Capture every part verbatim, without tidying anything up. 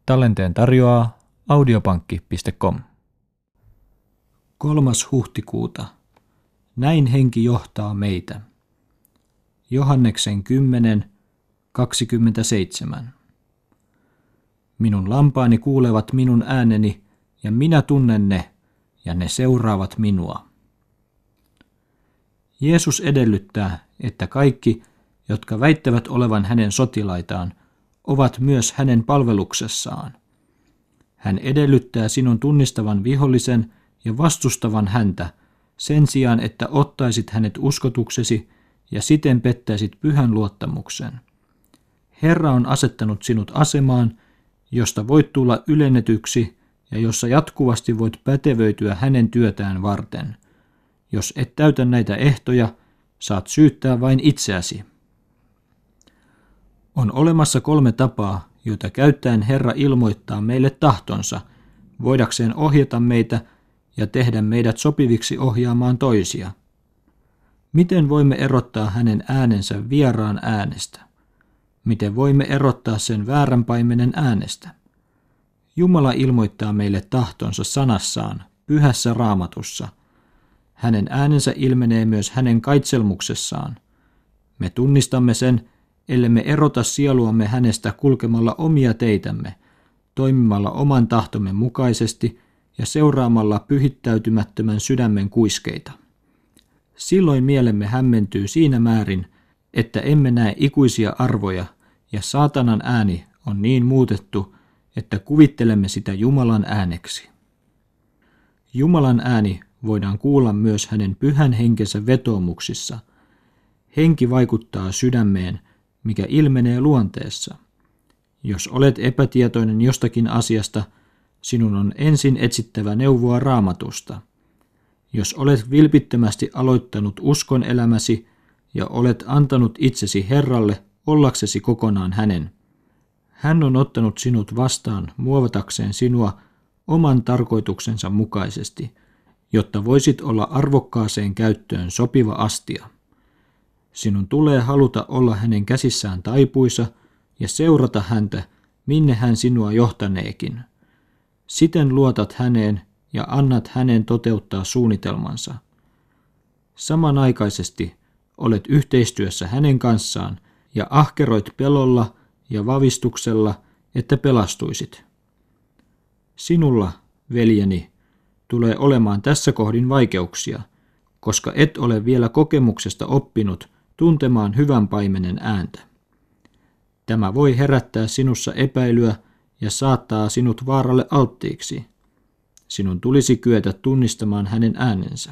Tallenteen tarjoaa audiopankki piste com. kolmas huhtikuuta. Näin henki johtaa meitä. Johanneksen kymmenen, kaksikymmentäseitsemän. Minun lampaani kuulevat minun ääneni, ja minä tunnen ne, ja ne seuraavat minua. Jeesus edellyttää, että kaikki, jotka väittävät olevan hänen sotilaitaan, ovat myös hänen palveluksessaan. Hän edellyttää sinun tunnistavan vihollisen ja vastustavan häntä, sen sijaan, että ottaisit hänet uskotuksesi ja siten pettäisit pyhän luottamuksen. Herra on asettanut sinut asemaan, josta voit tulla ylennetyksi ja jossa jatkuvasti voit pätevöityä hänen työtään varten. Jos et täytä näitä ehtoja, saat syyttää vain itseäsi. On olemassa kolme tapaa, joita käyttäen Herra ilmoittaa meille tahtonsa, voidakseen ohjata meitä ja tehdä meidät sopiviksi ohjaamaan toisia. Miten voimme erottaa hänen äänensä vieraan äänestä? Miten voimme erottaa sen väärän paimenen äänestä? Jumala ilmoittaa meille tahtonsa sanassaan, pyhässä Raamatussa. Hänen äänensä ilmenee myös hänen kaitselmuksessaan. Me tunnistamme sen, ellemme erota sieluamme hänestä kulkemalla omia teitämme, toimimalla oman tahtomme mukaisesti ja seuraamalla pyhittäytymättömän sydämen kuiskeita. Silloin mielemme hämmentyy siinä määrin, että emme näe ikuisia arvoja, ja saatanan ääni on niin muutettu, että kuvittelemme sitä Jumalan ääneksi. Jumalan ääni voidaan kuulla myös hänen pyhän henkensä vetoomuksissa. Henki vaikuttaa sydämeen, mikä ilmenee luonteessa. Jos olet epätietoinen jostakin asiasta, sinun on ensin etsittävä neuvoa Raamatusta. Jos olet vilpittömästi aloittanut uskon elämäsi ja olet antanut itsesi Herralle ollaksesi kokonaan hänen, hän on ottanut sinut vastaan muovatakseen sinua oman tarkoituksensa mukaisesti, jotta voisit olla arvokkaaseen käyttöön sopiva astia. Sinun tulee haluta olla hänen käsissään taipuisa ja seurata häntä, minne hän sinua johtaneekin. Siten luotat häneen ja annat hänen toteuttaa suunnitelmansa. Samanaikaisesti olet yhteistyössä hänen kanssaan ja ahkeroit pelolla ja vavistuksella, että pelastuisit. Sinulla, veljeni, tulee olemaan tässä kohdin vaikeuksia, koska et ole vielä kokemuksesta oppinut tuntemaan hyvän paimenen ääntä. Tämä voi herättää sinussa epäilyä ja saattaa sinut vaaralle alttiiksi. Sinun tulisi kyetä tunnistamaan hänen äänensä.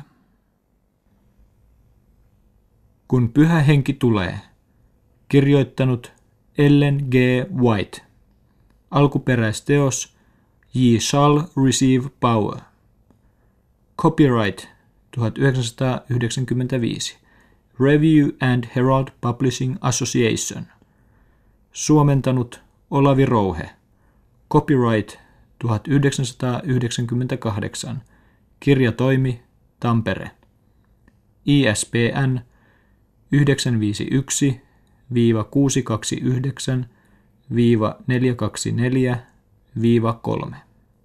Kun Pyhä Henki tulee. Kirjoittanut Ellen G. White. Alkuperäisteos Ye shall receive power. Copyright tuhatyhdeksänsataayhdeksänkymmentäviisi. Review and Herald Publishing Association. Suomentanut Olavi Rouhe. Copyright tuhatyhdeksänsataayhdeksänkymmentäkahdeksan. Kirjatoimi Tampere. I S B N yhdeksän viisi yksi kuusi kaksi yhdeksän neljä kaksi neljä kolme.